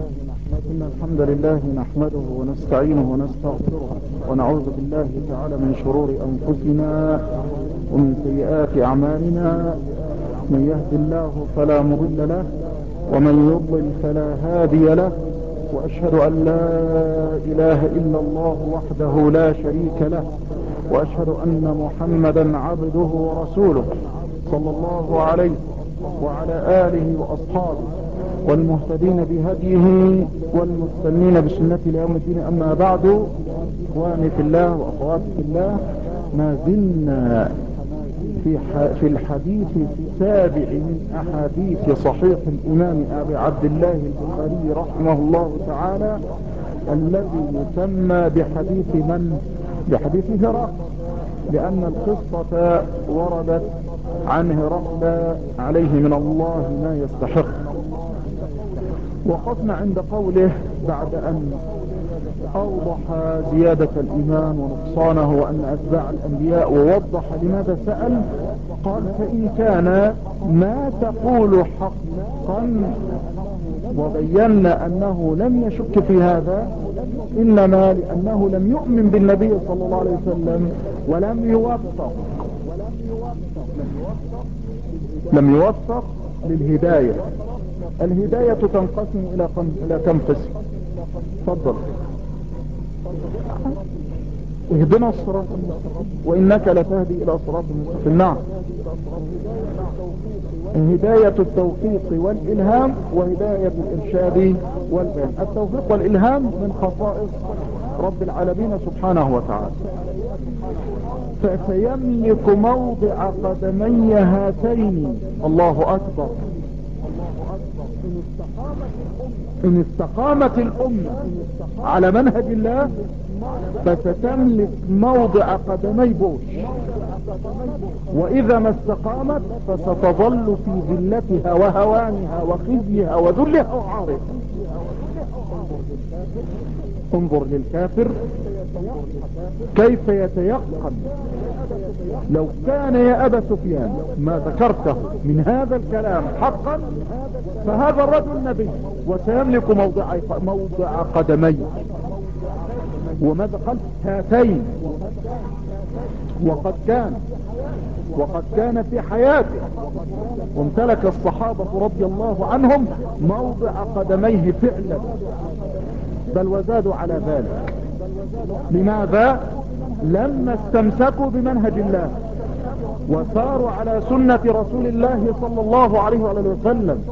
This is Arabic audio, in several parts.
إن الحمد لله نحمده ونستعينه ونستغفره ونعوذ بالله تعالى من شرور أنفسنا ومن سيئات أعمالنا. من يهد الله فلا مضل له ومن يضلل فلا هادي له، وأشهد أن لا إله إلا الله وحده لا شريك له، وأشهد أن محمدا عبده ورسوله صلى الله عليه وعلى آله وأصحابه والمهتدين بهديه والمستنين بسنته ليوم الدين. أما بعد، إخواني في الله وأخواتي في الله، ما زلنا في الحديث السابع من أحاديث صحيح الإمام أبي عبد الله البخاري رحمه الله تعالى، الذي يسمى بحديث هرقل، لأن القصة وردت عن هرقل عليه من الله ما يستحق. وقفنا عند قوله بعد أن أوضح زيادة الإيمان ونقصانه وأن أتباع الأنبياء، ووضح لماذا سأل. قال: فإن كان ما تقول حقا، وبينا أنه لم يشك في هذا، إنما لأنه لم يؤمن بالنبي صلى الله عليه وسلم ولم يوفق للهداية. الهداية تنقسم إلى كم قسم؟ تفضل. اهدنا الصراط المستقيم وإنك لتهدي إلى صراط المستقيم. نعم، هداية التوفيق والإلهام وهداية الإرشاد والبيان. التوفيق والإلهام من خصائص رب العالمين سبحانه وتعالى. فسيملك موضع قدمي هاتين، الله أكبر، إن استقامت الأمة على منهج الله فستملك موضع قدمي بوش، وإذا ما استقامت فستظل في ذلتها وهوانها وخزيها وذلها وعارها. انظر للكافر كيف يتيقن. لو كان يا أبا سفيان ما ذكرته من هذا الكلام حقا فهذا الرجل نبي وسيملك موضع قدمي. وماذا قال؟ هاتين. وقد كان في حياته وامتلك الصحابة رضي الله عنهم موضع قدميه فعلا، بل وزادوا على ذلك. لماذا؟ لما استمسكوا بمنهج الله وساروا على سنة رسول الله صلى الله عليه وسلم.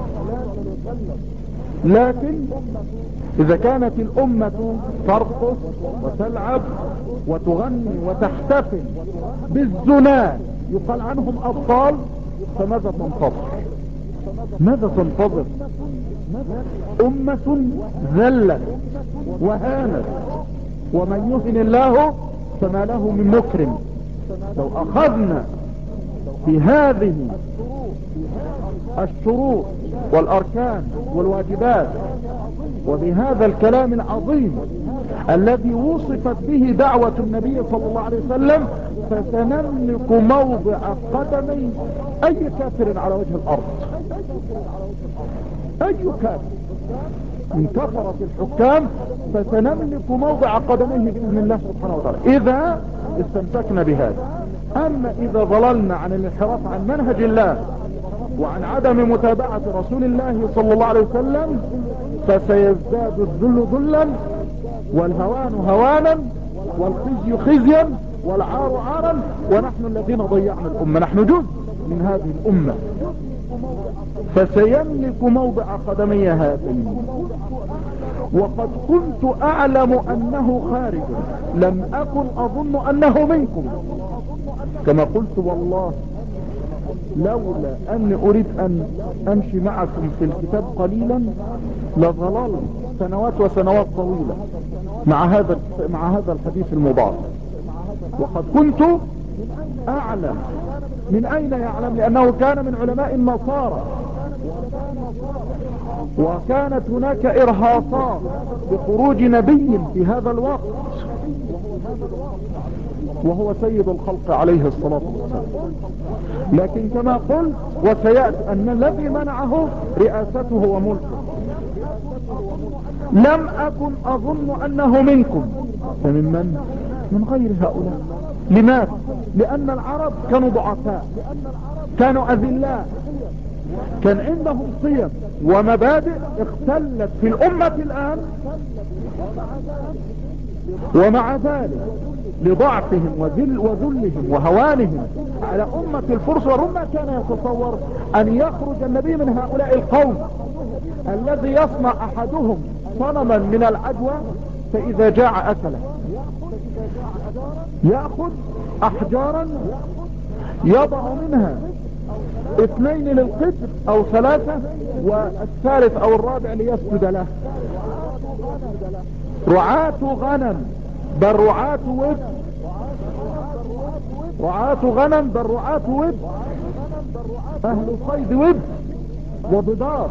لكن إذا كانت الأمة ترقص وتلعب وتغني وتحتفل بالزنا يقال عنهم أبطال، فماذا تنتظر؟ أمة ذلت وهانت، ومن يهن الله فما له من مكرم. لو أخذنا في هذه الشروط والأركان والواجبات وبهذا الكلام العظيم الذي وصفت به دعوة النبي صلى الله عليه وسلم، فسنملك موضع قدمي أي كافر على وجه الأرض. أي كافر من كفرة الحكام فسنملك موضع قدميه بإذن الله سبحانه وتعالى إذا استمسكنا بهذا. أما إذا ضللنا عن الانحراف عن منهج الله وعن عدم متابعة رسول الله صلى الله عليه وسلم فسيزداد الذل ذلا والهوان هوانا والخزي خزيا والعار عارا، ونحن الذين ضيعنا الأمة، نحن جزء من هذه الأمة. فسيملك موضع قدمي هاتين. وقد كنت أعلم أنه خارج، لم أكن أظن أنه منكم، كما قلت والله لولا أني أريد أن أمشي معكم في الكتاب قليلا لظللت سنوات وسنوات طويلة مع هذا الحديث المبارك. وقد كنت أعلم. من أين يعلم؟ لأنه كان من علماء النصارى، وكانت هناك إرهاصات بخروج نبي في هذا الوقت وهو سيد الخلق عليه الصلاة والسلام. لكن كما قلت وسيأتي أن الذي منعه رئاسته وملكه. لم أكن أظن أنه منكم. فمن من؟ من غير هؤلاء. لماذا؟ لأن العرب كانوا ضعفاء، كانوا أذلاء، كان عندهم قيم ومبادئ اختلت في الأمة الآن، ومع ذلك لضعفهم وذلهم وهوانهم على أمة الفرس والروم ما كان يتصور أن يخرج النبي من هؤلاء القوم الذي يصنع أحدهم صنما من العجوة فإذا جاع أكله، يأخذ أحجارا يضع منها 2 للقدر أو 3 والثالث أو الرابع ليسجد له. رعاة غنم بل رعاة ود، رعاة غنم بل رعاة ود، أهل صيد ود وبضار.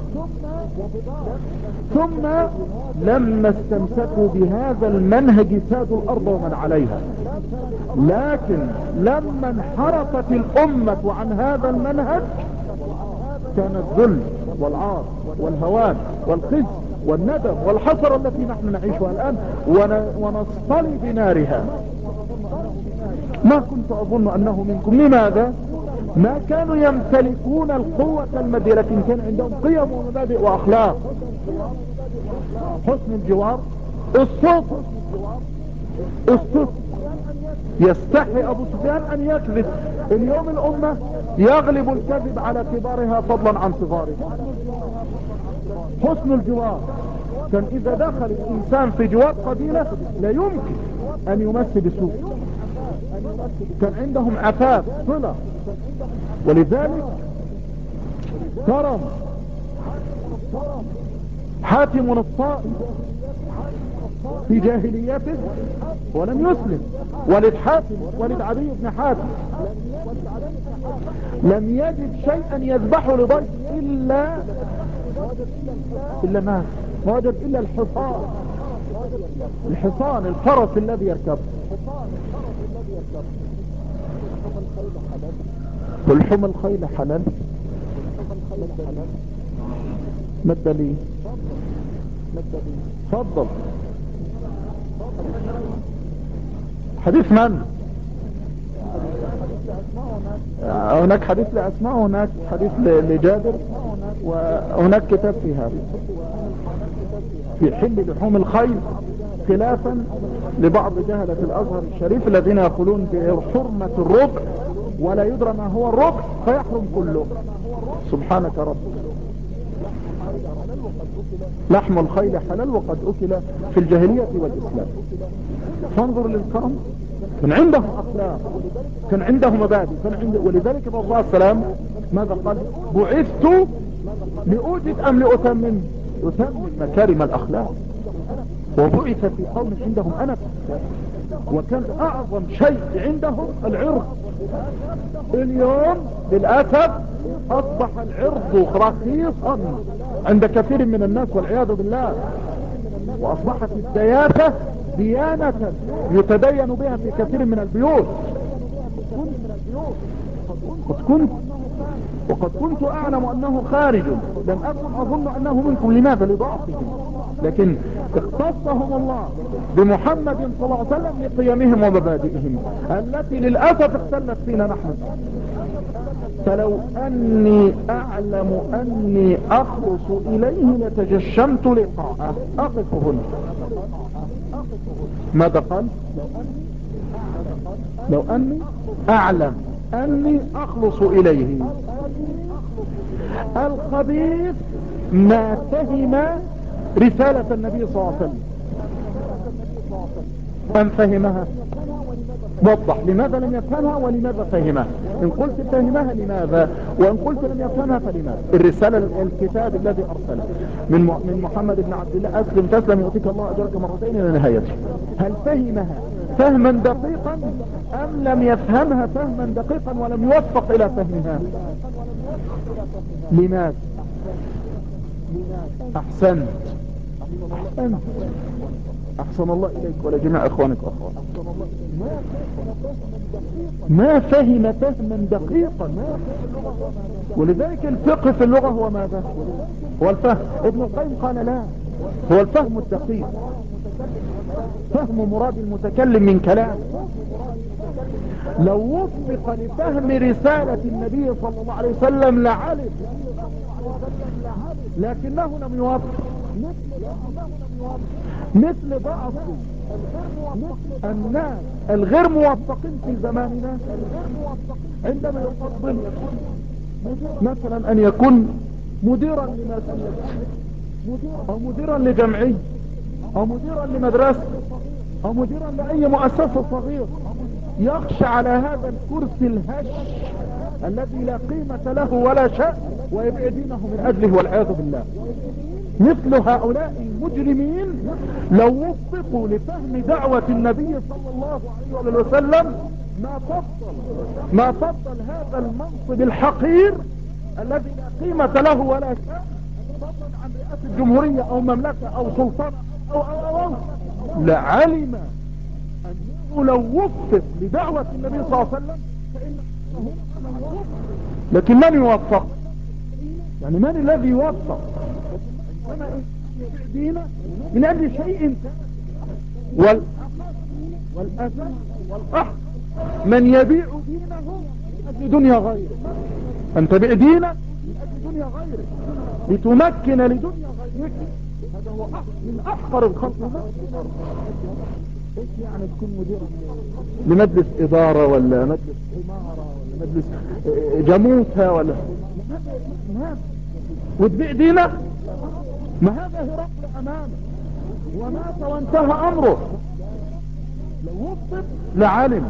ثم لما استمسكوا بهذا المنهج سادوا الأرض ومن عليها، لكن لما انحرفت الأمة عن هذا المنهج كان الذل والعار والهوان والخزي والندم والحسرة التي نحن نعيشها الآن ونصطلي بنارها. ما كنت أظن أنه منكم. لماذا؟ ما كانوا يمتلكون القوة المادية، لكن كان عندهم قيم ومبادئ وأخلاق. حسن الجوار، الصدق، الصدق. يستحي أبو سفيان أن يكذب. اليوم الأمة يغلب الكذب على كبارها فضلا عن صغارها. حسن الجوار، كان إذا دخل الإنسان في جوار قبيلة لا يمكن أن يمس بسوء. كان عندهم عفاف صلة، ولذلك كرم حاتم الطائي في جاهليته ولم يسلم. ولد حاتم، ولد عدي بن حاتم، لم يجد شيئا يذبحه لضيف إلا ما وجد إلا الحصان، الحصان الفرس الذي يركبه. والحمى الخيل حلال. ما الدليل؟ تفضل. حديث من؟ هناك حديث لأسماء، وهناك حديث لجابر، وهناك كتاب في هذا في حل لحوم الخيل، خلافا لبعض جهلة الأزهر الشريف الذين يقولون بحرمة الربع ولا يدرى ما هو الربع فيحرم كله. سبحانك رب. لحم الخيل حلال وقد أكل في الجاهلية والإسلام. فانظر للكرم، كان عندهم أخلاق، كان عندهم مبادئ، ولذلك الرسول صلى الله عليه وسلم ماذا قال؟ بعثت لأوجد أم لأتمم؟ يتمم مكارم الأخلاق. وبعث في قوم عندهم أنف، وكان أعظم شيء عندهم العرض. اليوم للأسف أصبح العرض رخيصا عند كثير من الناس والعياذ بالله، وأصبحت الديانة ديانة يتدين بها في كثير من البيوت. وقد كنت أعلم أنه خارج، لم أكن أظن أنه منكم. لماذا؟ لضعفهم، لكن اختصهم الله بمحمد صلى الله عليه وسلم لقيمهم ومبادئهم التي للأسف اختلت فينا نحن. فلو أني أعلم أني أخلص إليه لتجشمت لقاءه. أقف هنا. ماذا قال؟ لو أني أعلم أني أخلص إليه. الخبيث ما فهم رسالة النبي صلى الله عليه وسلم أم فهمها؟ وضح لماذا لم يفهمها ولماذا فهمها. إن قلت فهمها لماذا، وإن قلت لم يفهمها فلماذا. الرسالة الكتاب الذي أرسله من محمد بن عبد الله، أسلم تسلم يؤتيك الله أجرك مرتين إلى نهايته. هل فهمها فهما دقيقا أم لم يفهمها فهما دقيقا ولم يوفق إلى فهمها؟ لماذا؟ أحسنت. أحسن الله إليك ولجميع إخوانك وأخوانك. ما فهم فهما دقيقا. ولذلك الفقه في اللغة هو ماذا؟ هو الفهم. ابن القيم قال لا، هو الفهم الدقيق، فهم مراد المتكلم من كلامه. لو وفق لفهم رسالة النبي صلى الله عليه وسلم لعلم، لكنه لم يوفق. مثل بعض الناس الغير موفقين في زماننا، عندما يفضل مثلا ان يكون مديرا لمسجد او مديرا لجمعية او مديرا لمدرسة او مديرا لاي مؤسسة صغيرة، يخشى على هذا الكرسي الهش الذي لا قيمة له ولا شأن ويبيع دينه من اجله والعياذ بالله. مثل هؤلاء المجرمين لو وفقوا لفهم دعوة النبي صلى الله عليه وسلم ما فضل هذا المنصب الحقير الذي لا قيمة له ولا شأن، فضلا عن رئاسة الجمهورية او مملكة او سلطنة او لعلم انه لو وفق لدعوة النبي صلى الله عليه وسلم فإنه لكن من يوفق؟ يعني من الذي يوفق؟ دينه من اجل شيء والأذى والقحط من يبيع دينه من اجل دنيا غيره. ان تبيع دينك من اجل دنيا غيره لتمكن لدنيا غيرك، هذا هو من احقر الخلق. ايش يعني تكون مدير لمجلس ادارة ولا مجلس امارة ولا مجلس جاموسة ولا وتبيع دينك؟ ما هذا هرقل امامه ومات وانتهى امره. لو وفق لعلم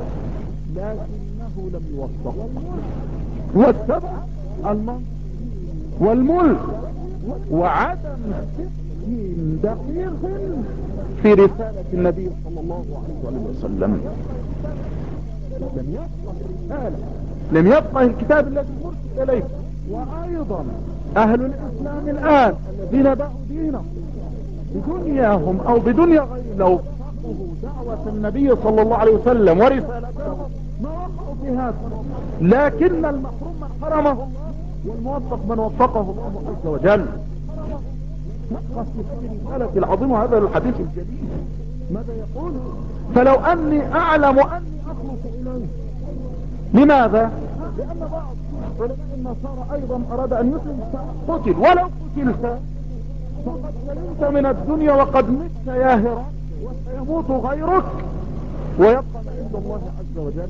لكنه لم يوفق، واتبع المنصب والملك وعدم تفكير دقيق في رسالة النبي صلى الله عليه وسلم. لم يفقه الرسالة، لم يفقه الكتاب الذي مرسل اليه. وايضا اهل الاسلام الان الذين باعوا دينهم بدنياهم او بدنيا غير، لو فقهوا دعوة النبي صلى الله عليه وسلم ورسالته ما وقعوا في هذا. لكن المحروم من حرمه الله والموفق من وفقه الله عز وجل. نقص في هذه الرسالة العظيمة هذا الحديث الجليل ماذا يقول؟ فلو اني اعلم اني اخلص اليه. لماذا؟ لان بعض علماء النصارى ايضا اراد ان يسلم قتل، ولو قتلت فقد سلمت من الدنيا وقد مت يا هرقل وسيموت غيرك ويبقى ما عند الله عز وجل.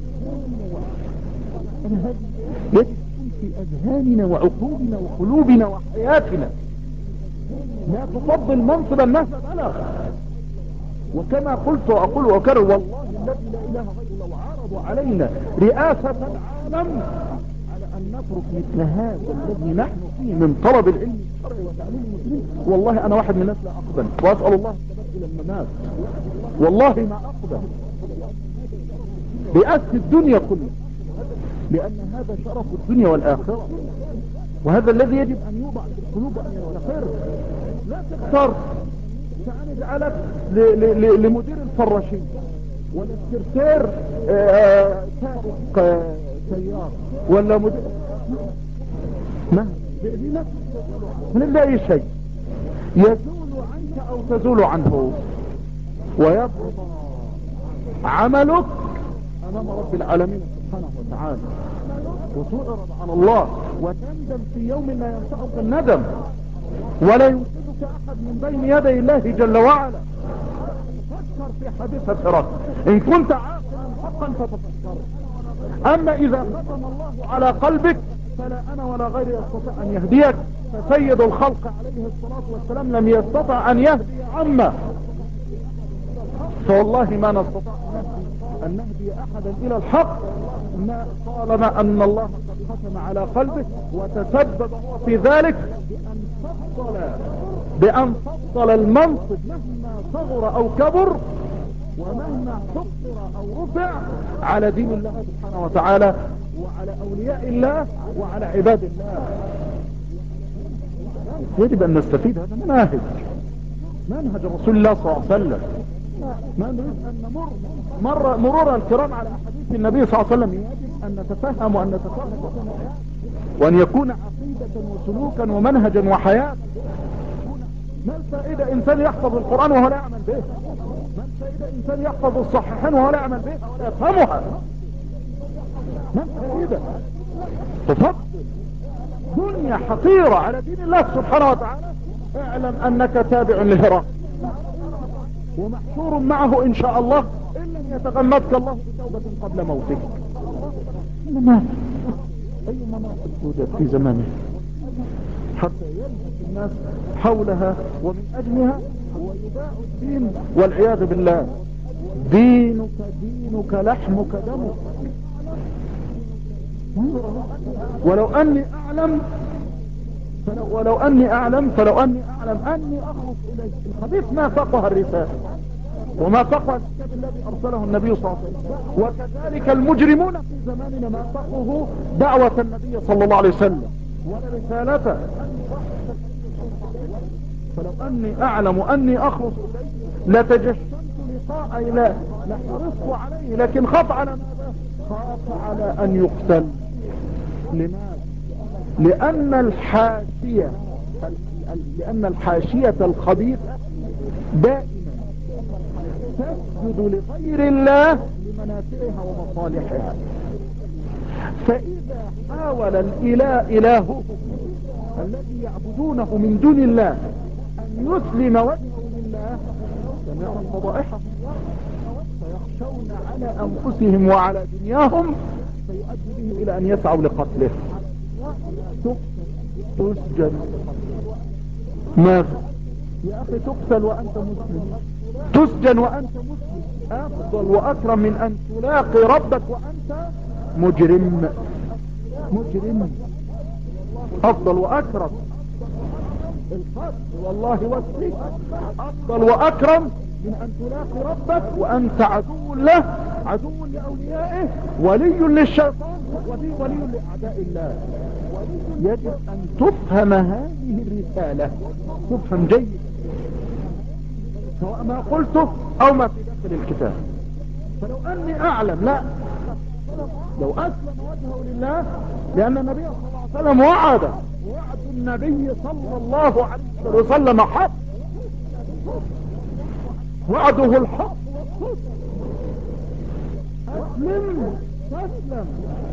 يجب تكون في اذهاننا وعقولنا وقلوبنا وحياتنا. لا تفضل منصب الناس بلغ. وكما قلت واقول واكرر، والله الذي لا اله غيره لو عرضوا علينا رئاسة العالم على ان نترك مثل هذا الذي نحن فيه من طلب العلم الشرعي وتعليم المسلمين، والله انا واحد من الناس لا اقبل، واسال الله الثبات الى الممات. والله ما اقبل رئاسة الدنيا كلها، لان هذا شرف الدنيا والاخرة، وهذا الذي يجب ان يوضع في القلوب وان يستقر. لا تختار سأجعلك لمدير الفراشين ولا السرسير سائق سيارة ولا مدير ما بإذنك من الله اي شيء يزول عنك او تزول عنه، ويبقى عملك امام رب العالمين سبحانه وتعالى، وتعرض على الله وتندم في يوم لا ينفعك الندم ولا ينقذك احد من بين يدي الله جل وعلا. فكر في حادثة هرقل ان كنت عاقلا حقا فتفكر. اما اذا ختم الله على قلبك فلا انا ولا غيري يستطيع ان يهديك. فسيد الخلق عليه الصلاة والسلام لم يستطع ان يهدي عمه، فوالله ما نستطيع ان نهدي احدا الى الحق ما طالما ان الله قد ختم على قلبه وتسبب هو في ذلك بان فضل المنصب مهما صغر او كبر ومهما حقر او رفع على دين الله سبحانه وتعالى وعلى اولياء الله وعلى عباد الله. يجب ان نستفيد هذا منهج رسول الله صلى الله عليه وسلم. ما نريد ان نمر مرورا الكرام على احاديث النبي صلى الله عليه وسلم. يجب ان نتفهم وان نتفهم وان يكون عقيدة وسلوكا ومنهجا وحياة، ما الفائدة إنسان يحفظ القرآن وهو لا يعمل به؟ ما الفائدة إنسان يحفظ الصحيحين وهو لا يعمل بها ولا يفهمها؟ ما الفائدة؟ تفضل دنيا حقيرة على دين الله سبحانه وتعالى. اعلم أنك تابع لهرقل ومحشور معه إن شاء الله إن لم يتغمدك الله بتوبة قبل موتك. إنما أي مناصب توجد في زمانه حتى يلهث الناس حولها ومن أجلها ويباع الدين والعياذ بالله. دينك لحمك دمك. ولو أني أعلم أني أخلص إليك. الخبيث ما فقه الرسالة وما فقه الكتاب الذي أرسله النبي صلى الله عليه وسلم، وكذلك المجرمون في زماننا ما فقهوا دعوة النبي صلى الله عليه وسلم ولا رسالته. فلو أني أعلم أني أخلص إليك لتجشمت لقاء لحرصت عليه، لكن خاف على ماذا؟ خاف على أن يقتل. لماذا؟ لأن الحاشية الخبيثة دائما تسجد لغير الله لمنافعها ومصالحها. فإذا حاول إلههم الذي يعبدونه من دون الله أن يسلم وجهه لله سمعوا فضائحهم فيخشون على أنفسهم وعلى دنياهم فيؤدي بهم إلى أن يسعوا لقتله. تسجن. ماذا يا أخي؟ تقتل وأنت مسلم، تسجن وأنت مسلم، أفضل وأكرم من أن تلاقي ربك وأنت مجرم. أفضل وأكرم. القتل والله والسجن أفضل وأكرم من أن تلاقي ربك وأنت عدو له، عدو لأوليائه، ولي للشيطان، ولي لأعداء الله. يجب أن تفهم هذه الرسالة، تفهم جيدا سواء ما قلته أو ما في داخل الكتاب. فلو أني أعلم لو أسلم وجهه لله، لأن النبي صلى الله عليه وسلم وعد النبي صلى الله عليه وسلم حق، وعده الحق. أسلم تسلم،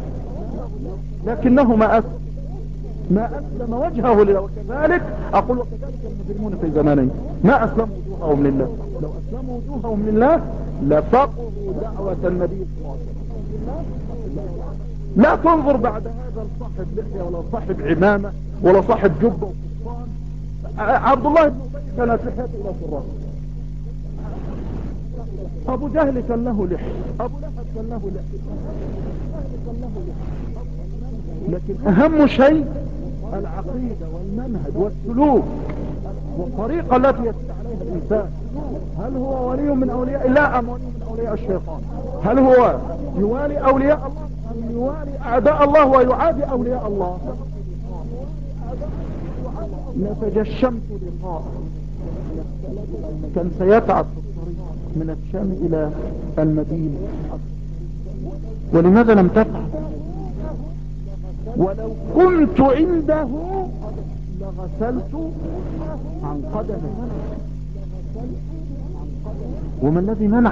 لكنه ما أسلم وجهه لله. وكذلك أقول وكذلك المجرمون في زمانين ما أسلموا وجوههم لله. لو أسلموا وجوههم لله لفقهوا دعوة النبي صلى الله عليه وسلم. لا تنظر بعد هذا لصاحب لحية ولا صاحب عمامة ولا صاحب جبة وقصان. عبد الله بن أبي كانت لحيته إلى الراس، أبو جهل كان له لحية، أبو لهب كان له لحية، لكن أهم شيء العقيدة والمنهج والسلوك والطريقة التي يسير عليها الإنسان. هل هو ولي من أولياء الله أم ولي من أولياء الشيطان؟ هل هو يوالي أولياء الله أم يوالي أعداء الله ويعادي أولياء الله؟ لتجشمت لقاء كان سيتعب في الطريق من الشام إلى المدينة. ولماذا لم تفعل؟ ولو كنت عنده لغسلت عن قدمه. وما الذي منع؟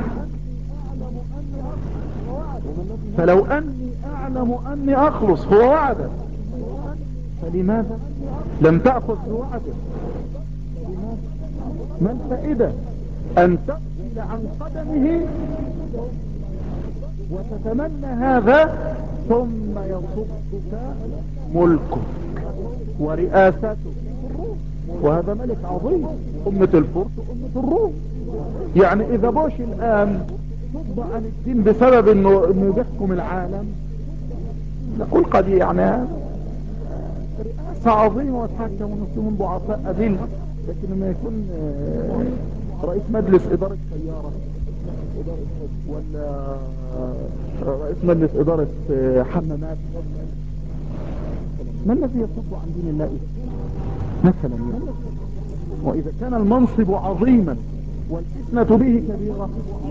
فلو أني أعلم أني أخلص هو وعده، فلماذا لم تأخذ بوعده؟ ما الفائدة أن تغسل عن قدمه وتتمنى هذا ثم يصبك ملكك ورئاستك؟ وهذا ملك عظيم، أمة الفرس وأمة الروم. يعني إذا بوش الآن صد عن الدين بسبب إنه بيحكم العالم، نقول قد يعني رئاسة عظيمة وتحكم المسلمون ضعفاء أذل. لكن لما يكون رئيس مجلس إدارة سيارة ولا رئيس مجلس إدارة حمامات، ما الذي يصد عن دين الله مثلا؟ وإذا كان المنصب عظيما والفتنة به كبيرة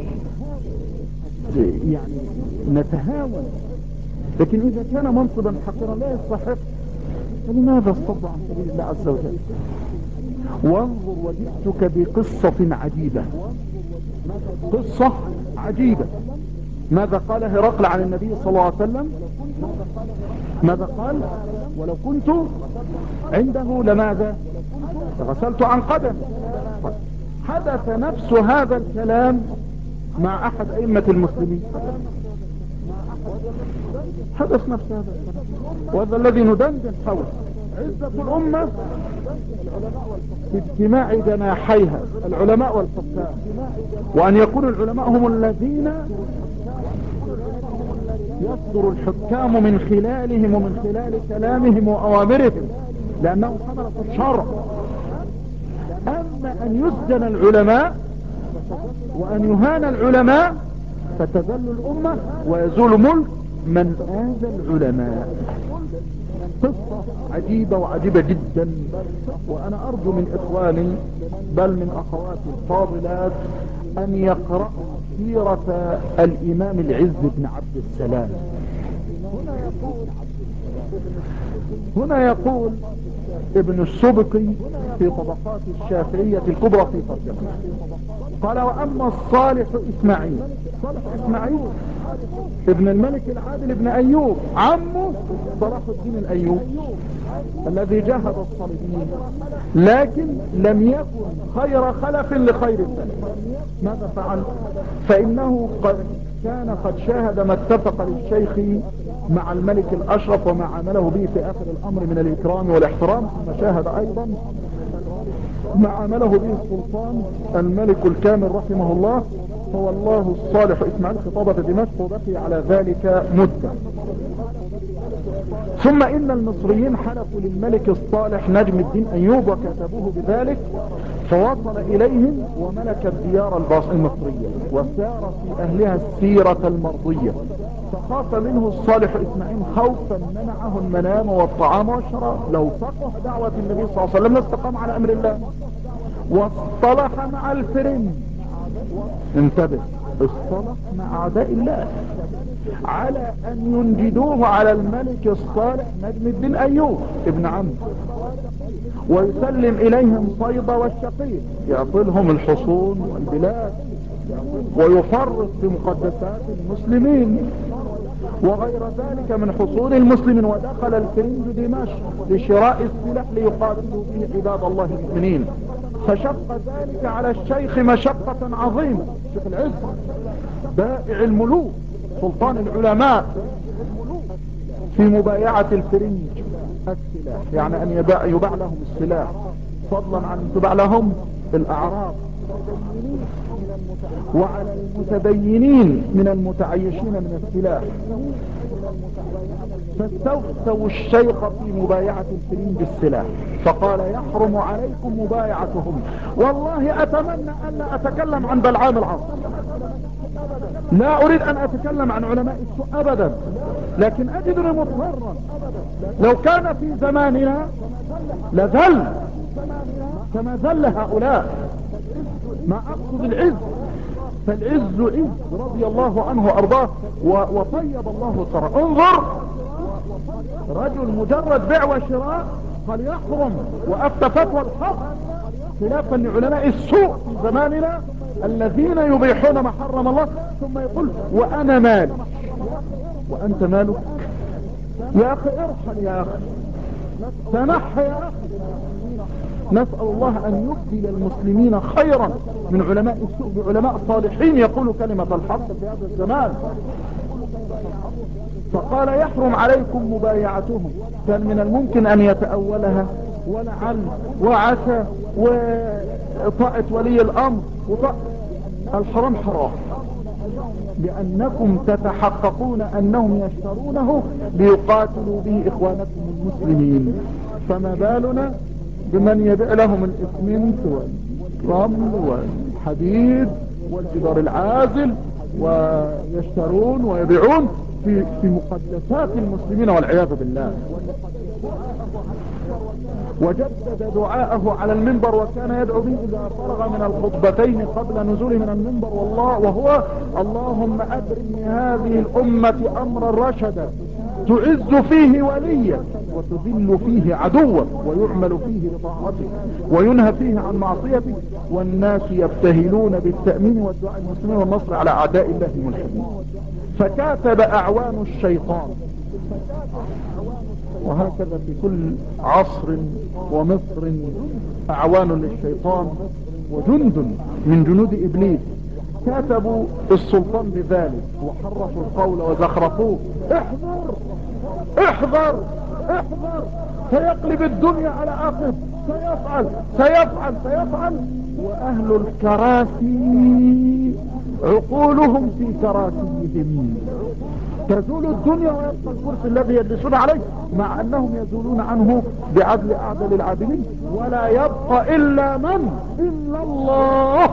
يعني نتهاون، لكن إذا كان منصبا حقيرا لا يستحق فلماذا الصد عن سبيل الله عز وجل؟ وانظر وجئتك بقصة عجيبة، قصة عجيبة. ماذا قال هرقل عن النبي صلى الله عليه وسلم؟ ماذا قال؟ ولو كنت عنده لماذا غسلت عن قدم. حدث نفس هذا الكلام مع احد ائمة المسلمين، حدث نفس هذا الكلام، وهذا الذي ندندن حوله. عزة الامة في اجتماع جناحيها العلماء والحكام، وان يكون العلماء هم الذين يصدر الحكام من خلالهم ومن خلال كلامهم وأوامرهم، لأنهم حملة الشرع. أما أن يسجن العلماء وأن يهان العلماء فتذل الأمة ويزول ملك من آذى العلماء. قصة عجيبة وعجيبة جدا. وأنا أرجو من إخواني بل من أخواتي الفاضلات أن يقرأوا سيرة الإمام العز بن عبد السلام. هنا يقول ابن السبكي في طبقات الشافعية الكبرى في ترجمة، قال: وأما الصالح إسماعيل، صالح إسماعيل ابن الملك العادل بن أيوب، عمه صلاح الدين الأيوب الذي جاهد الصليبيين، لكن لم يكن خير خلف لخير السلف. ماذا فعل؟ فإنه كان قد شاهد ما اتفق للشيخ مع الملك الأشرف وما عمله به في آخر الأمر من الإكرام والاحترام، ثم شاهد أيضا ما عمله به السلطان الملك الكامل رحمه الله، فوالله الصالح إسماعيل خطابة دمشق وبقي على ذلك مدة. ثم إن المصريين حلفوا للملك الصالح نجم الدين أيوب وكتبوه بذلك، فوصل إليهم وملك الديار المصرية وسار في أهلها السيرة المرضية، فخاف منه الصالح إسماعيل خوفا منعه المنام والطعام والشراب. لو فقه دعوة النبي صلى الله عليه وسلم لاستقام على أمر الله. واصطلح مع الفرن، انتبه، اصطلح مع أعداء الله على أن ينجدوه على الملك الصالح نجم الدين أيوب ابن عمه، ويسلم إليهم صيدا والشقيق، يعطلهم الحصون والبلاد ويفرط في مقدسات المسلمين وغير ذلك من حصول المسلمين. ودخل الفرنج دمشق لشراء السلاح ليقاتلوا به عباد الله المؤمنين، فشق ذلك على الشيخ مشقة عظيمة. شيخ العز بائع الملوك سلطان العلماء في مبايعة الفرنج السلاح، يعني أن يباع لهم السلاح، فضلا عن أن تباع لهم الأعراض، وعلى المتدينين من المتعيشين من السلاح. فاستوفوا الشيخ في مبايعة الفرنج السلاح، فقال: يحرم عليكم مبايعتهم. والله أتمنى أن لا أتكلم عن بلعام العصر، لا أريد أن أتكلم عن علماء السوء أبدا، لكن أجدني مضطرا. لو كان في زماننا لذل كما ذل هؤلاء. ما أقصد العز، فالعز عز رضي الله عنه وأرضاه وطيب الله ثرى. انظر، رجل مجرد بيع وشراء قال يحرم، وأفتى فتوى الحق، خلافا لعلماء السوء في زماننا الذين يبيحون ما حرم الله، ثم يقول: وأنا مالي. وأنت مالك؟ يا أخي ارحل، يا أخي تنحى، يا أخي. نسأل الله أن يبدل المسلمين خيرا من علماء السوء بعلماء صالحين يقولوا كلمة الحق في هذا الزمان. فقال: يحرم عليكم مبايعتهم. كان من الممكن أن يتأولها ولعل وعسى وطاعة ولي الأمر الحرام حرام، لأنكم تتحققون أنهم يشترونه ليقاتلوا به إخوانكم المسلمين، فما بالنا بمن يبيع لهم الإسمنت والرمل والحديد والجدار العازل ويشترون ويبيعون في مقدسات المسلمين والعياذ بالله. وجدد دعاءه على المنبر، وكان يدعو به إذا فرغ من الخطبتين قبل نزوله من المنبر، وهو: اللهم أبرم هذه الأمة أمرا رشدا تعز فيه وليا وتذل فيه عدوا، ويعمل فيه بطاعته وينهى فيه عن معصيته، والناس يبتهلون بالتأمين والدعاء المسلمين والنصر على أعداء الله الملحدين. فكاتب أعوان الشيطان، وهكذا في كل عصر ومصر أعوان للشيطان وجند من جنود إبليس، كاتبوا السلطان بذلك وحرفوا القول وزخرفوه: احذر احذر احذر، سيقلب الدنيا على عقب، سيفعل سيفعل سيفعل. وأهل الكراسي عقولهم في كراسيهم، تزول الدنيا ويبقى الكرسي الذي يجلسون عليه، مع أنهم يزولون عنه بعدل أعدل العادلين، ولا يبقى إلا من؟ إلا الله.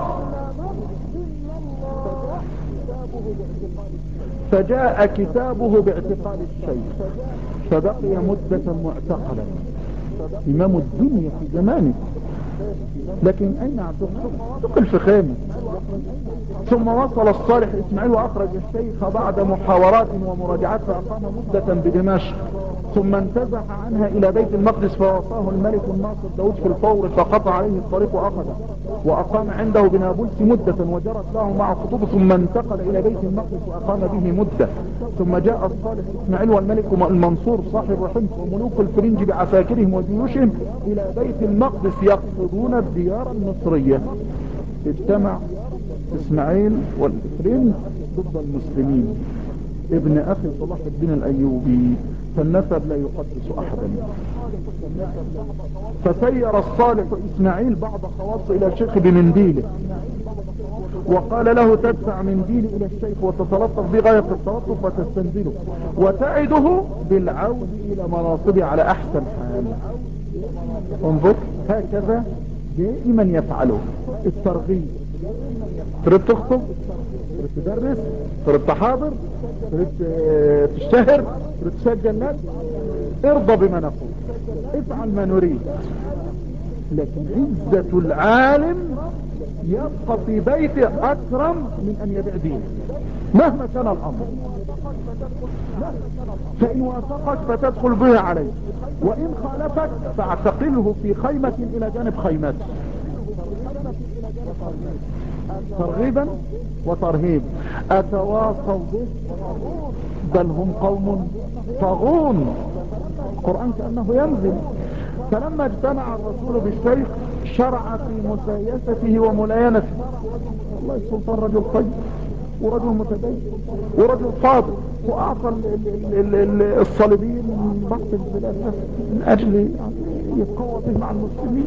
فجاء كتابه باعتقال الشيء، فبقي مدة معتقلا، إمام الدنيا في زمانه، لكن أين اعتقل في خيمة. ثم وصل الصالح إسماعيل وأخرج الشيخ بعد محاورات ومراجعات، فأقام مدة بدمشق، ثم انتزح عنها إلى بيت المقدس، فوصاه الملك الناصر داود في الفور، فقطع عليه الطريق وأخذه وأقام عنده بنابلس مدة، وجرت له مع خطوبه، ثم انتقل إلى بيت المقدس وأقام به مدة. ثم جاء الصالح إسماعيل والملك المنصور صاحب حمص وملوك الفرنج بعساكرهم وجيوشهم إلى بيت المقدس يقصدون الديار المصرية. اجتمع إسماعيل والفرنج ضد المسلمين، ابن أخي صلاح الدين الأيوبي، فالنسب لا يقدس أحدا. فسير الصالح إسماعيل بعض خواصه إلى الشيخ بمنديله، وقال له: تدفع منديلي إلى الشيخ وتتلطف بغاية التلطف وتستنزله، وتعده بالعود إلى مناصبه على أحسن حال. انظر، هكذا دائما يفعله الترغيب. تريد تخطب، تريد تدرس، تريد تحاضر، تريد تشتهر، تريد تسجل الناس، ارضى بما نقول، افعل ما نريد. لكن عزة العالم يبقى في بيته أكرم من أن يبيع دينه مهما كان الأمر. فإن وافقك فتدخل به عليه، وإن خالفك فاعتقله في خيمة إلى جانب خيمته، ترغيبا وترهيب. أتواصوا به؟ بل هم قوم طاغون. القرآن كأنه ينزل. فلما اجتمع الرسول بالشيخ شرع في مسايسته وملاينته. والله السلطان رجل طيب ورجل متدين ورجل فاضل، وأعطى الصليبيين من بعض البلاد من أجل يتقوى به مع المسلمين،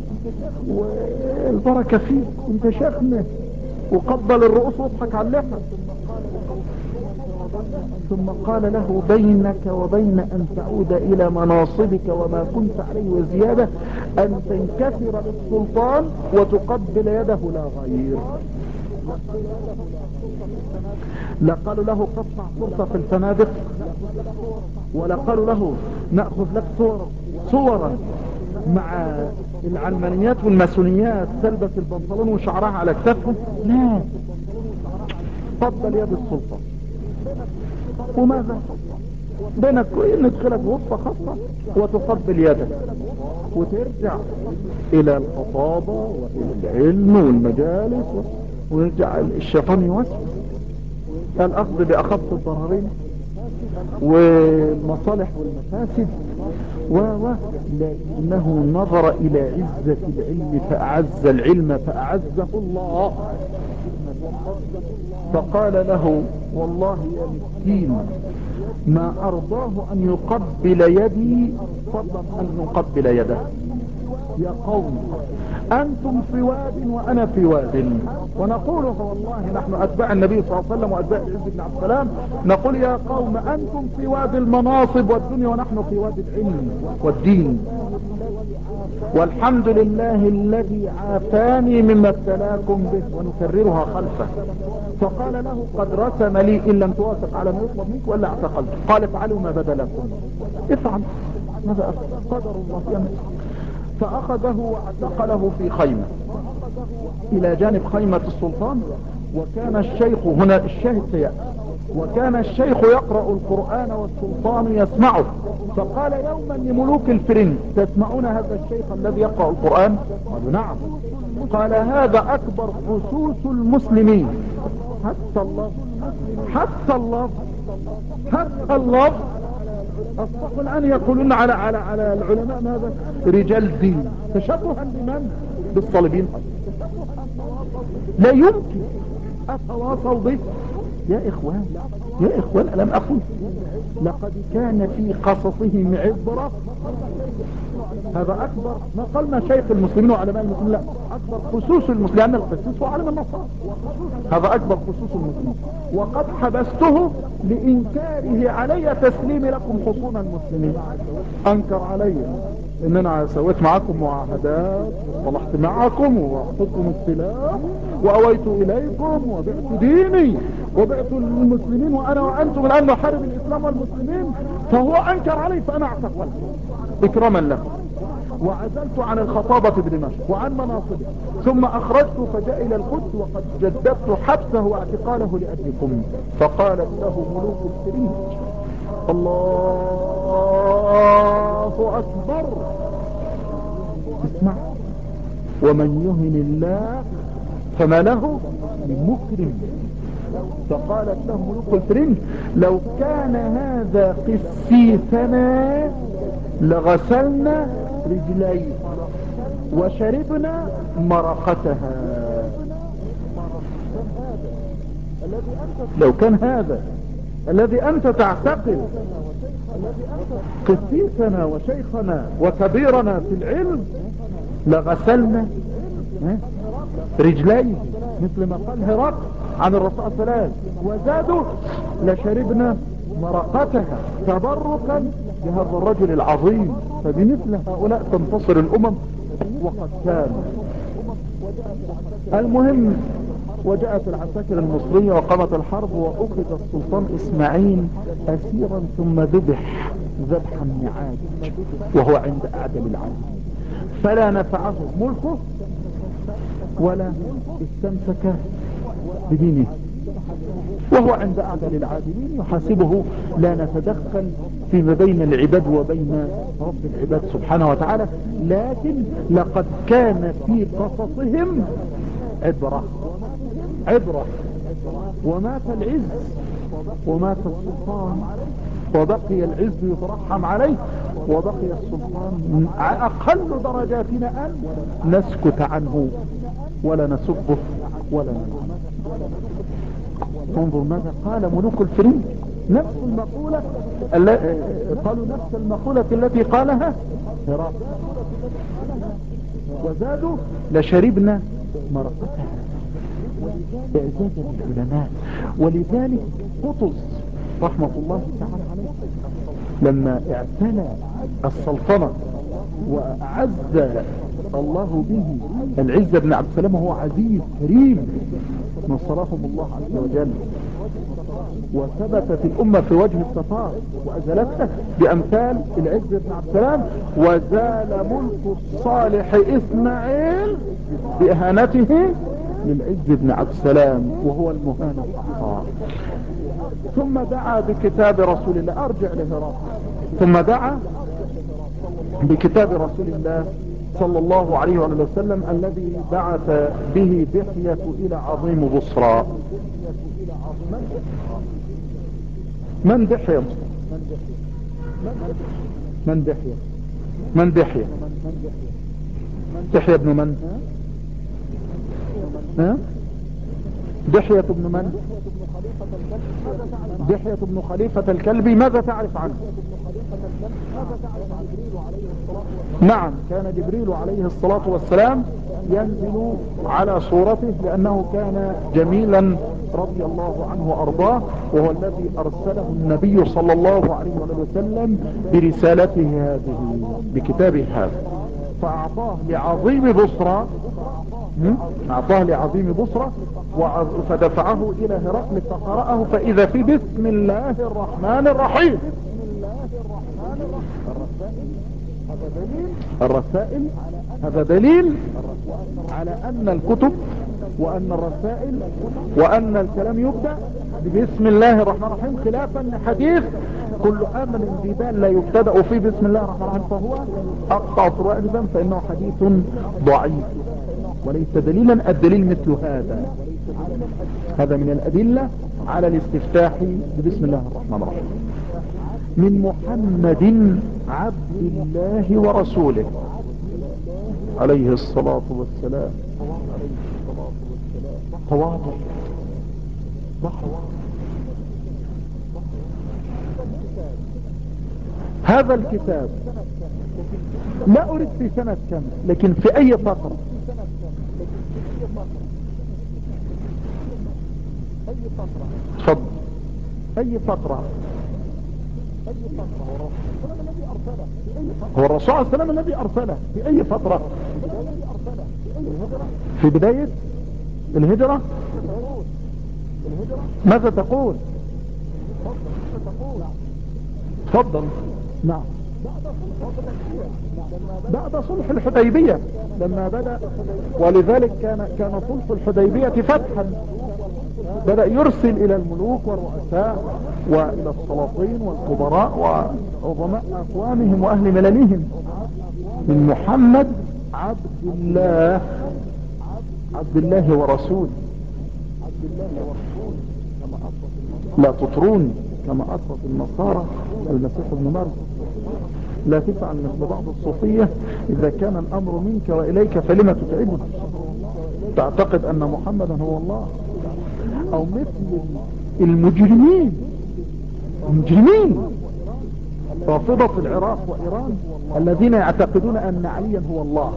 والبركة فيه، انت شيخنا، وقبل الرؤوس واضحك على اللحى. ثم قال له: بينك وبين أن تعود إلى مناصبك وما كنت عليه وزيادة أن تنكسر للسلطان وتقبل يده لا غير. لا قالوا له قطع فرصة في الفنادق، ولا قالوا له نأخذ لك صورا مع العلمانيات والماسونيات تلبس البنطلون وشعرها على كتافهم. لا، قبل يد السلطة. وماذا بينك ندخلك غرفة خاصة وتقبل يدك وترجع إلى الخطابة وإلى العلم والمجالس، ونرجع الشيطان يوسوس. الأخذ بأخف الضررين والمصالح والمفاسد لكنه نظر إلى عزة العلم فأعز العلم فأعزه الله، فقال له: والله يا مسكين ما أرضاه أن يقبل يدي فضلا أن يقبل يده. يا قوم أنتم في واد وأنا في واد، ونقوله والله نحن أتباع النبي صلى الله عليه وسلم وأتباع العز بن عبد السلام، نقول: يا قوم أنتم في واد المناصب والدنيا ونحن في واد العلم والدين، والحمد لله الذي عافاني مما ابتلاكم به، ونكررها خلفه. فقال له: قد رسم لي إن لم توافق على ما يطلب منك ولا اعتقلت. قال: افعلوا ما بدا لكم. افعل ماذا قدر الله يمس. فأخذه واعتقله في خيمة إلى جانب خيمة السلطان. وكان الشيخ هنا، الشاهد سيأتي، وكان الشيخ يقرأ القرآن والسلطان يسمعه، فقال يوما لملوك الفرنج: تسمعون هذا الشيخ الذي يقرأ القرآن؟ قالوا نعم. قال: هذا أكبر خصوص المسلمين. حتى الله، حتى الله، حتى الله. أصبحوا الآن يقولون على العلماء ماذا؟ رجال دين، تشبها بمن؟ بالصليبين. لا يمكن أتواصل به. يا إخوان، يا إخوان، ألم أقل لقد كان في قصصهم عبرة؟ هذا أكبر، ما قلنا شيخ المسلمين وعلماء المسلمين، لا، أكبر خصوص المسلمين، لأن القسيس وعلم النصارى. هذا أكبر خصوص المسلمين، وقد حبسته لإنكاره علي تسليم لكم حصون المسلمين. أنكر علي إن أنا سويت معكم معاهدات وصلحت معكم وأعطيتكم السلاح وأويت إليكم وبعت ديني وبعت المسلمين وأنا وأنتم الآن نحارب الإسلام والمسلمين، فهو أنكر علي فأنا اعتقلته إكراما له، وعزلت عن الخطابة بدمشق وعن مناصبه، ثم أخرجته فجاء إلى القدس، وقد جددت حبسه واعتقاله لأجلكم. فقالت له ملوك الفرنج: الله أكبر. اسمع: ومن يهن الله فما له من مكرم. فقالت له ملوك الفرنج: لو كان هذا قسيسنا لغسلنا رجليه وشربنا مرقتها. لو كان هذا الذي أنت تعتقد قسيسنا وشيخنا وكبيرنا في العلم لغسلنا رجليه، مثل ما قال هرقل عن الرسول الثلاث، وزادوا لشربنا مرقتها تبركا بهذا الرجل العظيم. فبمثل هؤلاء تنتصر الأمم، وقد كان. المهم، وجاءت العساكر المصرية وقامت الحرب، وأخذ السلطان إسماعيل أسيرا ثم ذبح ذبحا نعاج وهو عند أعدل العالم، فلا نفعه ملكه ولا استمسك بدينه، وهو عند أعدل العادلين يحاسبه. لا نتدخل فيما بين العباد وبين رب العباد سبحانه وتعالى، لكن لقد كان في قصصهم عبرة، عبرة. ومات العز ومات السلطان، وبقي العز يترحم عليه، وبقي السلطان أقل درجاتنا أن نسكت عنه ولا نسبه ولا نلعنه. انظر ماذا قال ملوك الفرنج، نفس المقولة قالوا نفس المقولة التي قالها هرقل: وزادوا لشربنا مرقتها. إعزازا للعلماء. ولذلك قطز رحمة الله تعالى عليه لما اعتنى السلطنة وأعز الله به العز بن عبد السلام وهو عزيز كريم، نصرهم الله عز وجل، وثبتت الأمة في وجه التتار وأزلته بأمثال العز بن عبد السلام. وزال ملك الصالح إسماعيل بإهانته للعز بن عبد السلام وهو المهان الأخطار. ثم دعا بكتاب رسول الله، أرجع لهرقل، ثم دعا بكتاب رسول الله صلى الله عليه وسلم الذي بعث به دحية إلى عظيم بصرى. من دحية؟ من دحية؟ من دحية؟ دحية ابن من؟ ها؟ دحية ابن من؟ دحية ابن خليفة الكلبي. ماذا تعرف عنه؟ نعم، كان جبريل عليه الصلاة والسلام ينزل على صورته لأنه كان جميلا رضي الله عنه وأرضاه، وهو الذي أرسله النبي صلى الله عليه وسلم برسالته هذه بكتابه هذا، فأعطاه لعظيم بصرى، أعطاه لعظيم بصرة، فدفعه إلى هرقل فقرأه فإذا في بسم الله الرحمن الرحيم. الرسائل هذا دليل على أن الكتب وأن الرسائل وأن الكلام يبدأ بسم الله الرحمن الرحيم، خلافا لحديث كل امر بدال لا يبتدأ فيه بسم الله الرحمن الرحيم فهو اقطع طرق الباب، فانه حديث ضعيف وليس دليلا. الدليل مثل هذا، هذا من الادلة على الاستفتاح بسم الله الرحمن الرحيم. من محمد عبد الله ورسوله عليه الصلاة والسلام. تواضع، هذا الكتاب لا اريد في سنة كم، لكن في اي فترة، تفضل، اي فترة. هو الرسول صلى الله عليه وسلم الذي ارسله في اي فترة؟ في بداية الهجرة. ماذا تقول؟ تفضل. نعم، بعد صلح الحديبية لما بدأ، ولذلك كان صلح الحديبية فتحا، بدأ يرسل الى الملوك والرؤساء والى السلاطين والكبراء وعظماء اقوامهم واهل مللهم. من محمد عبد الله ورسوله. لا تطروني كما أطرت النصارى المسيح ابن مريم. لا تفعل مثل بعض الصوفية، إذا كان الأمر منك وإليك فلما تتعبني؟ تعتقد أن محمدا هو الله؟ أو مثل المجرمين رافضة العراق وإيران الذين يعتقدون أن عليا هو الله.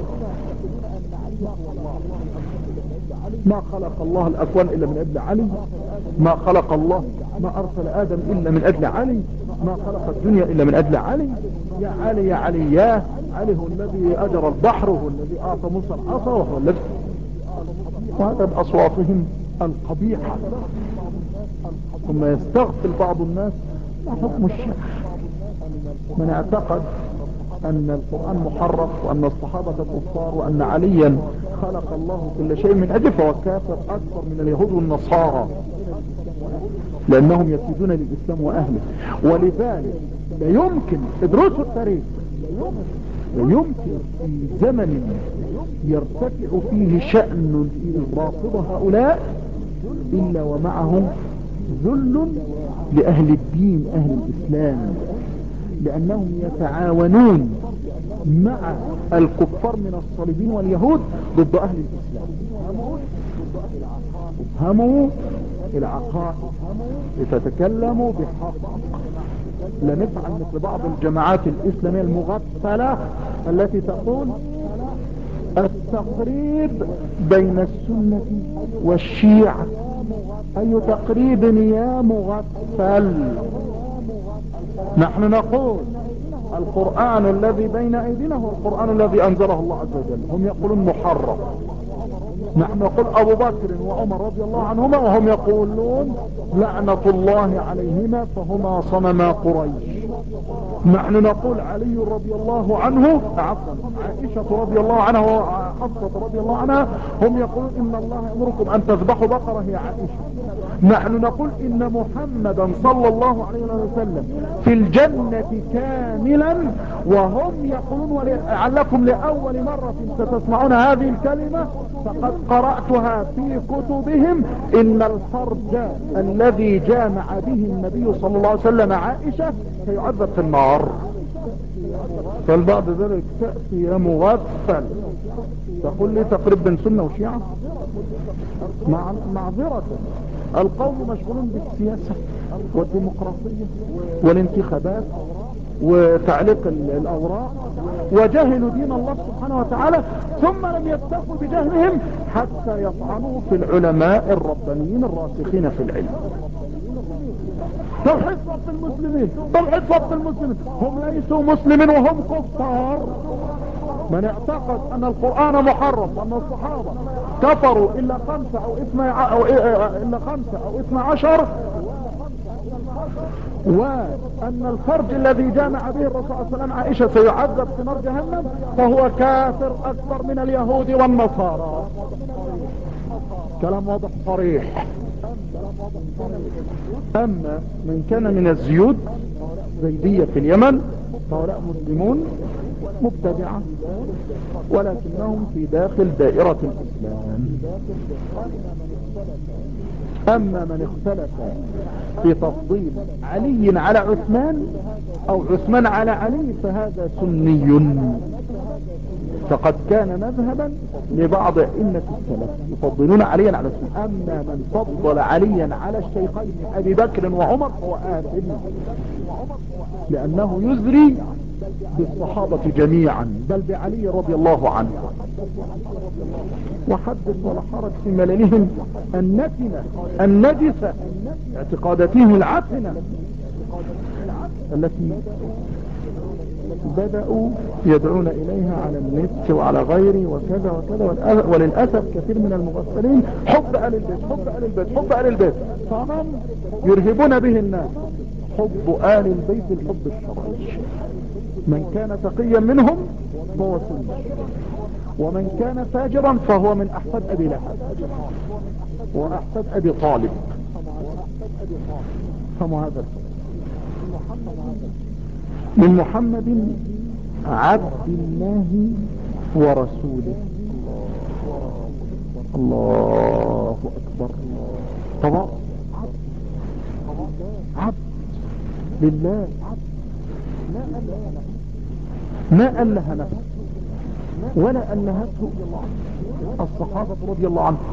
ما خلق الله الأكوان إلا من أجل علي، ما خلق الله، ما أرسل آدم إلا من أجل علي، ما خلق الدنيا إلا من أجل علي. يا علي يا علي، يا علي هو الذي أجر البحر، وهو الذي أعطى موسى العصا، وهو الذي، وهذا بأصواتهم القبيحة. ثم يستغفل بعض الناس. ما حكم الشيعة؟ من اعتقد أن القرآن محرف وأن الصحابة كفار وأن عليا خلق الله كل شيء من أجل، فهو كافر أكثر من اليهود والنصارى، لأنهم يكيدون للإسلام وأهله. ولذلك لا يمكن، ادرسوا التاريخ، لا يمكن في زمن يرتفع فيه شأن الرافضة هؤلاء إلا ومعهم ذل لأهل الدين أهل الإسلام، لأنهم يتعاونون مع الكفار من الصليبين واليهود ضد أهل الإسلام. افهموا العقائد لتتكلموا بحق. لا نفعل مثل بعض الجماعات الإسلامية المغفلة التي تقول التقريب بين السنة والشيعة. أي تقريب يا مغفل؟ نحن نقول القرآن الذي بين أيدينا هو القرآن الذي أنزله الله عز وجل، هم يقولون محرم. نحن نقول أبو بكر وعمر رضي الله عنهما، وهم يقولون لعنة الله عليهما فهما صنما قريش. نحن نقول علي رضي الله عنه، عفوا عائشة رضي الله عنها وحفصة رضي الله عنها، هم يقولون إن الله يأمركم أن تذبحوا بقرة هي عائشة. نحن نقول إن محمدا صلى الله عليه وسلم في الجنة كاملا، وهم يقولون ولعلكم لأول مرة ستسمعون هذه الكلمة فقد قرأتها في كتبهم، إن الفرج الذي جامع به النبي صلى الله عليه وسلم عائشة سيعذب في النار. فالبعض ذلك تأتي يا مغفل تقول لي تقريب بين سنة وشيعة. معذرة، القوم مشغولون بالسياسة والديمقراطية والانتخابات وتعليق الأوراق، وجهلوا دين الله سبحانه وتعالى، ثم لم يكتفوا بجهلهم حتى يطعنوا في العلماء الربانيين الراسخين في العلم. توحيد صف المسلمين، توحيد صف المسلمين، هم ليسوا مسلمين وهم كفار. من اعتقد ان القرآن محرم وان الصحابة كفروا الا 5 أو 12 وان الفرج الذي جامع به الرسول صلى الله عليه وسلم عائشة سيعذب في نار جهنم، فهو كافر اكثر من اليهود والنصارى. كلام واضح صريح. اما من كان من الزيود زيدية في اليمن فهؤلاء مسلمون مبتدعة ولكنهم في داخل دائرة الاسلام. اما من اختلف في تفضيل علي على عثمان او عثمان على علي فهذا سني، فقد كان مذهبا لبعض ائمة السلف يفضلون عليا على عثمان. اما من فضل عليا على الشيخين ابي بكر وعمر فهو آثم، لانه يزري بالصحابة جميعا بل بعلي رضي الله عنه. وحدث ولا حرج في مللهم النتنة النجسة، اعتقاداتهم العفنة التي بدأوا يدعون إليها على النت وعلى غيره وكذا وكذا. وللأسف كثير من المغفلين حب آل البيت حب آل البيت حب آل البيت، صنم يرهبون به الناس. حب آل البيت الحب الشرعي، من كان تقيا منهم فهو سني، ومن كان فاجرا فهو من أحفاد أبي لهب وأحفاد أبي طالب. فما هذا من محمد عبد الله ورسوله. الله أكبر. طبعا عبد لله ما أله نفسه ولا ألهته الصحابة رضي الله عنهم،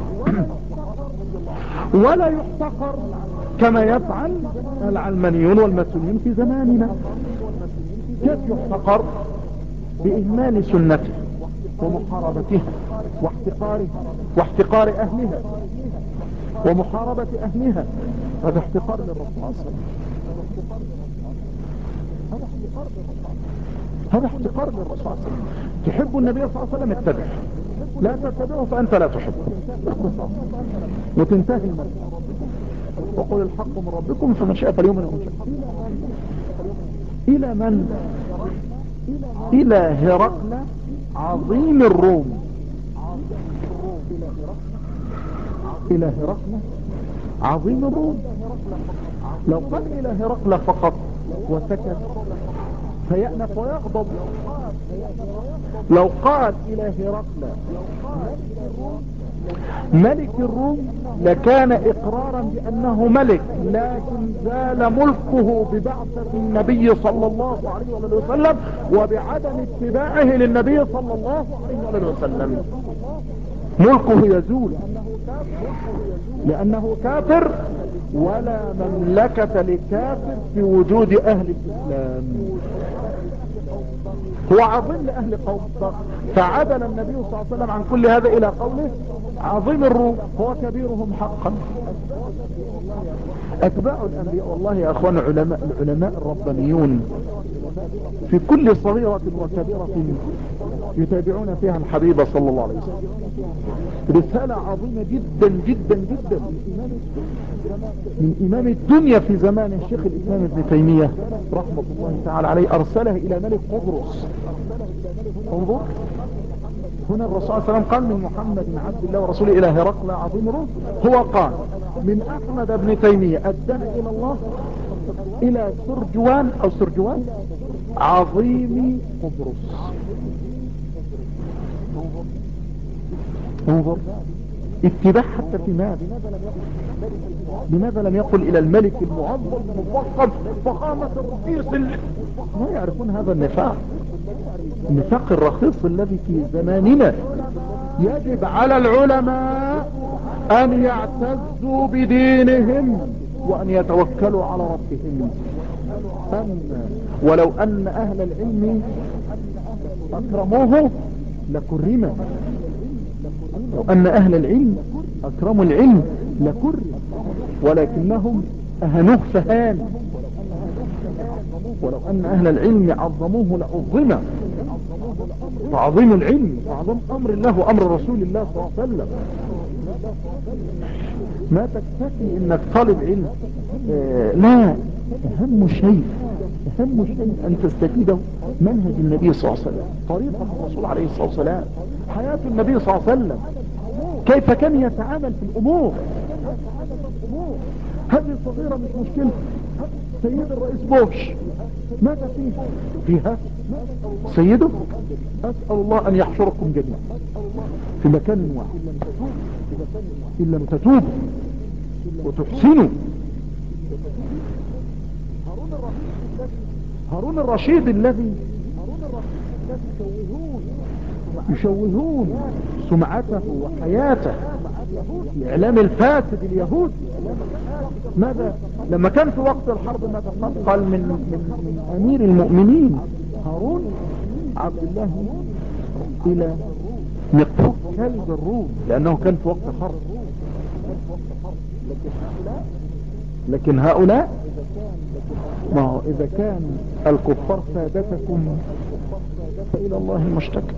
ولا يحتقر كما يفعل العلمانيون والماسونيون في زماننا. كيف يحتقر؟ بإهمال سنته ومحاربتها واحتقار أهلها ومحاربة أهلها. هذا احتقار للرسول صلى الله عليه وسلم، هذا احتقار للرسول صلى الله عليه وسلم. تحب النبي صلى الله عليه وسلم اتبعه، لا تتبعه فأنت لا تحبه، وتنتهي المسألة. وقل الحق من ربكم فمن شاء فليؤمن ومن شاء. إلى من؟ إلى هرقل عظيم الروم. إلى هرقل عظيم الروم. لو قال إلى هرقل فقط وسكت فيأنف ويغضب. لو قال إلى هرقل ملك الروم لكان إقرارا بأنه ملك، لكن زال ملكه ببعثة النبي صلى الله عليه وسلم وبعدم اتباعه للنبي صلى الله عليه وسلم. ملكه يزول لأنه كافر، ولا مملكة لكافر في وجود أهل الإسلام. هو عظيم لأهل قوم، فعدل النبي صلى الله عليه وسلم عن كل هذا إلى قوله عظيم الروم هو كبيرهم حقا. أتباع الأنبياء والله يا أخوان العلماء الربانيون في كل صغيرة وكبيرة يتابعون فيها الحبيب صلى الله عليه وسلم. رسالة عظيمة جدا جدا جدا من إمام الدنيا في زمان الشيخ الإسلام ابن تيمية رحمة الله تعالى عليه، أرسلها إلى ملك قبرص. انظر هنا الرسول صلى الله عليه وسلم قال من محمد عبد الله ورسوله إلى هرقل عظيم الروم. هو قال من أحمد بن تيمية أدها إلى الله إلى سرجوان عظيم قبرص. انظر اتباع حتى في ماذا؟ لماذا لم يقل إلى الملك المعظم المفخم فخامة الرئيس ما يعرفون هذا النفاق الرخيص الذي في زماننا. يجب على العلماء أن يعتزوا بدينهم وأن يتوكلوا على ربهم. ولو أن أهل العلم أكرموه لكرم. لو أن أهل العلم أكرموا العلم لكرم، ولكنهم أهنوه فهان. ولو أن أهل العلم عظموه لعظم. فعظيم العلم وعظم أمر الله وأمر رسول الله صلى الله عليه وسلم. ما تكتفي إنك طالب علم، لا، أهم شيء أن تستفيد منهج النبي صلى الله عليه وسلم، طريقة الرسول عليه الصلاة والسلام، حياة النبي صلى الله عليه وسلم، كيف كان يتعامل في الأمور. هذه الصغيرة مش مشكلة. سيد الرئيس بوش ماذا فيها؟ فيها سيده. أسأل الله أن يحشركم جميعا في مكان واحد إن لم تتوبوا وتحسنوا. هارون الرشيد الذي يشوهون سمعته وحياته، الإعلام الفاسد اليهودي. ماذا لما كان في وقت الحرب ماذا قال من أمير المؤمنين هارون عبد الله إلى مقتول كلب الروم، لأنه كان في وقت الحرب. لكن هؤلاء، ما هو إذا كان الكفار سادتكم فإلى الله المشتكى،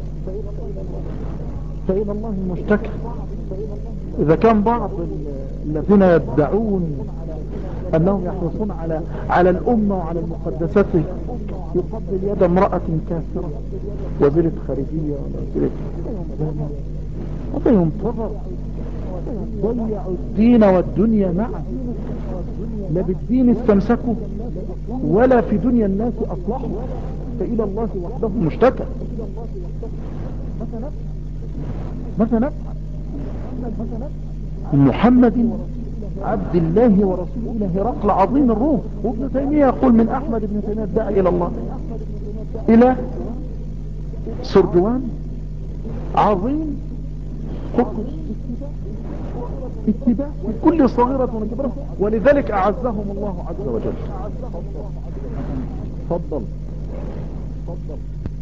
فإلى الله المشتكى. إذا كان بعض الذين يدعون أنهم يحرصون على الأمة وعلى المقدسات يقبل يد امرأة كافرة وزيرة خارجية ولا وزيرة، هذا ينتظر. ضيعوا الدين والدنيا معا، لا بالدين استمسكوا ولا في دنيا الناس أصلحوا، فإلى الله وحده المشتكى. ماذا نفعل محمد عبد الله ورسوله إلى هرقل عظيم الروم؟ وابن تيمية يقول من أحمد بن تيمية الداعي إلى الله إلى سردوان عظيم قطز، اتباع في كل صغيرة وكبيرة، ولذلك أعزهم الله عز وجل. تفضل.